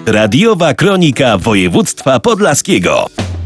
Radiowa Kronika Województwa Podlaskiego.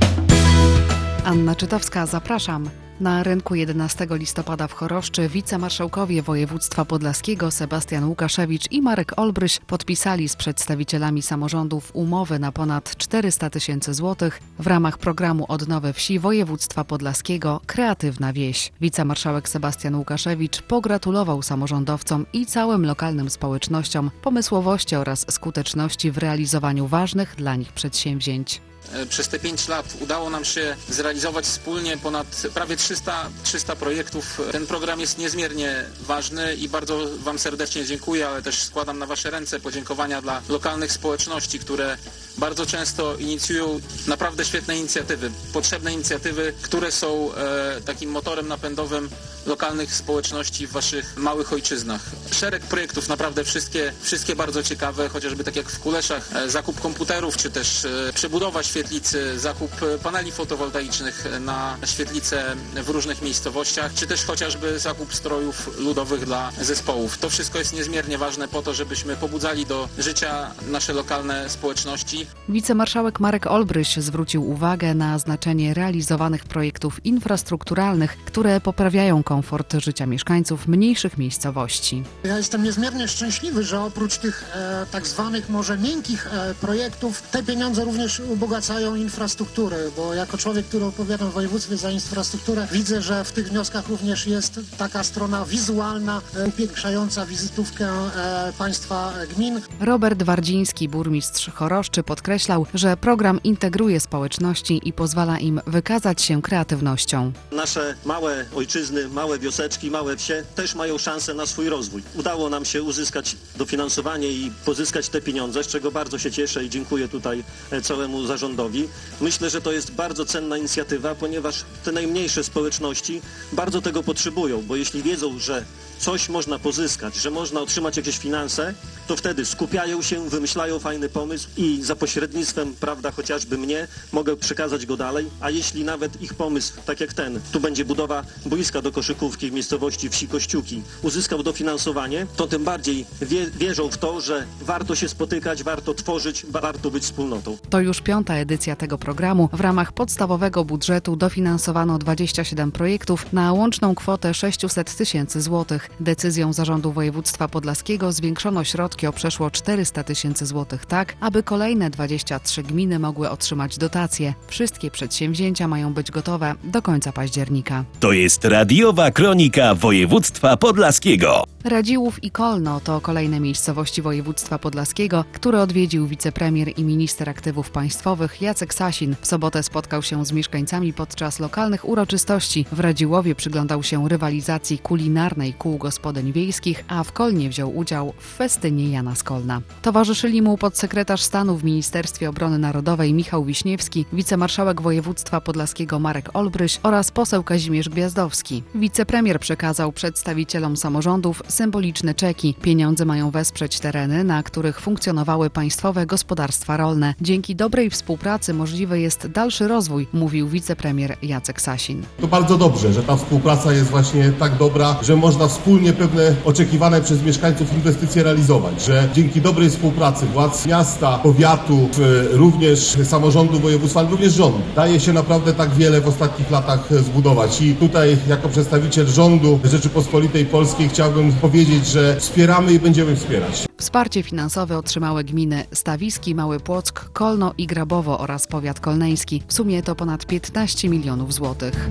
Anna Czytowska, zapraszam. Na rynku 11 listopada w Choroszczy wicemarszałkowie województwa podlaskiego Sebastian Łukaszewicz i Marek Olbryś podpisali z przedstawicielami samorządów umowy na ponad 400 000 złotych w ramach programu Odnowy Wsi województwa podlaskiego Kreatywna Wieś. Wicemarszałek Sebastian Łukaszewicz pogratulował samorządowcom i całym lokalnym społecznościom pomysłowości oraz skuteczności w realizowaniu ważnych dla nich przedsięwzięć. Przez te 5 lat udało nam się zrealizować wspólnie ponad prawie 300 projektów. Ten program jest niezmiernie ważny i bardzo Wam serdecznie dziękuję, ale też składam na Wasze ręce podziękowania dla lokalnych społeczności, które bardzo często inicjują naprawdę świetne inicjatywy, potrzebne inicjatywy, które są takim motorem napędowym lokalnych społeczności w Waszych małych ojczyznach. Szereg projektów, naprawdę wszystkie bardzo ciekawe, chociażby tak jak w Kuleszach, zakup komputerów, czy też przebudowa świetlicy, zakup paneli fotowoltaicznych na świetlice w różnych miejscowościach, czy też chociażby zakup strojów ludowych dla zespołów. To wszystko jest niezmiernie ważne po to, żebyśmy pobudzali do życia nasze lokalne społeczności. Wicemarszałek Marek Olbryś zwrócił uwagę na znaczenie realizowanych projektów infrastrukturalnych, które poprawiają komfort życia mieszkańców mniejszych miejscowości. Ja jestem niezmiernie szczęśliwy, że oprócz tych tak zwanych może miękkich projektów, te pieniądze również ubogacają infrastrukturę, bo jako człowiek, który odpowiada w województwie za infrastrukturę, widzę, że w tych wnioskach również jest taka strona wizualna, upiększająca wizytówkę państwa gmin. Robert Wardziński, burmistrz Choroszczy, podkreślał, że program integruje społeczności i pozwala im wykazać się kreatywnością. Nasze małe ojczyzny, małe wioseczki, małe wsie też mają szansę na swój rozwój. Udało nam się uzyskać dofinansowanie i pozyskać te pieniądze, z czego bardzo się cieszę i dziękuję tutaj całemu zarządowi. Myślę, że to jest bardzo cenna inicjatywa, ponieważ te najmniejsze społeczności bardzo tego potrzebują, bo jeśli wiedzą, że coś można pozyskać, że można otrzymać jakieś finanse, to wtedy skupiają się, wymyślają fajny pomysł i za pośrednictwem, prawda, chociażby mnie, mogę przekazać go dalej, a jeśli nawet ich pomysł, tak jak ten, tu będzie budowa boiska do koszykówki w miejscowości wsi Kościuki, uzyskał dofinansowanie, to tym bardziej wierzą w to, że warto się spotykać, warto tworzyć, warto być wspólnotą. To już 5. edycja tego programu. W ramach podstawowego budżetu dofinansowano 27 projektów na łączną kwotę 600 000 złotych. Decyzją Zarządu Województwa Podlaskiego zwiększono środki o przeszło 400 000 złotych tak, aby kolejne 23 gminy mogły otrzymać dotacje. Wszystkie przedsięwzięcia mają być gotowe do końca października. To jest Radiowa Kronika Województwa Podlaskiego. Radziłów i Kolno to kolejne miejscowości województwa podlaskiego, które odwiedził wicepremier i minister aktywów państwowych Jacek Sasin. W sobotę spotkał się z mieszkańcami podczas lokalnych uroczystości. W Radziłowie przyglądał się rywalizacji kulinarnej kół gospodyń wiejskich, a w Kolnie wziął udział w festynie Jana z Kolna. Towarzyszyli mu podsekretarz stanu w Ministerstwie Obrony Narodowej Michał Wiśniewski, wicemarszałek województwa podlaskiego Marek Olbryś oraz poseł Kazimierz Gwiazdowski. Wicepremier przekazał przedstawicielom samorządów symboliczne czeki. Pieniądze mają wesprzeć tereny, na których funkcjonowały państwowe gospodarstwa rolne. Dzięki dobrej współpracy możliwy jest dalszy rozwój, mówił wicepremier Jacek Sasin. To bardzo dobrze, że ta współpraca jest właśnie tak dobra, że można wspólnie pewne oczekiwane przez mieszkańców inwestycje realizować, że dzięki dobrej współpracy władz miasta, powiatu, również samorządu województwa, ale również rządu daje się naprawdę tak wiele w ostatnich latach zbudować. I tutaj jako przedstawiciel rządu Rzeczypospolitej Polskiej chciałbym powiedzieć, że wspieramy i będziemy wspierać. Wsparcie finansowe otrzymały gminy Stawiski, Mały Płock, Kolno i Grabowo oraz powiat kolneński. W sumie to ponad 15 milionów złotych.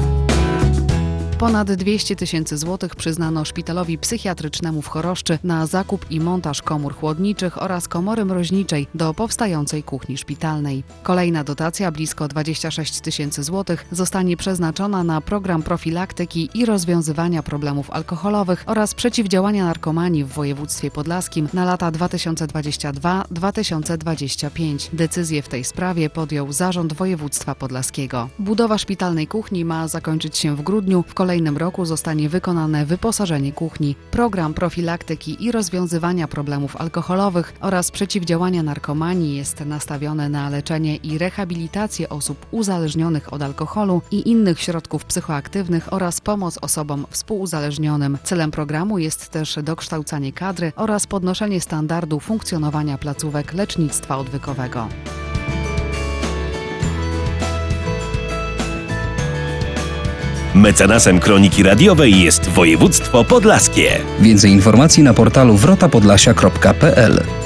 Ponad 200 000 złotych przyznano szpitalowi psychiatrycznemu w Choroszczy na zakup i montaż komór chłodniczych oraz komory mroźniczej do powstającej kuchni szpitalnej. Kolejna dotacja, blisko 26 000 złotych, zostanie przeznaczona na program profilaktyki i rozwiązywania problemów alkoholowych oraz przeciwdziałania narkomanii w województwie podlaskim na lata 2022-2025. Decyzję w tej sprawie podjął Zarząd Województwa Podlaskiego. Budowa szpitalnej kuchni ma zakończyć się w grudniu. W kolejnym kolejnym roku zostanie wykonane wyposażenie kuchni. Program profilaktyki i rozwiązywania problemów alkoholowych oraz przeciwdziałania narkomanii jest nastawiony na leczenie i rehabilitację osób uzależnionych od alkoholu i innych środków psychoaktywnych oraz pomoc osobom współuzależnionym. Celem programu jest też dokształcanie kadry oraz podnoszenie standardu funkcjonowania placówek lecznictwa odwykowego. Mecenasem Kroniki Radiowej jest województwo podlaskie. Więcej informacji na portalu wrotapodlasia.pl.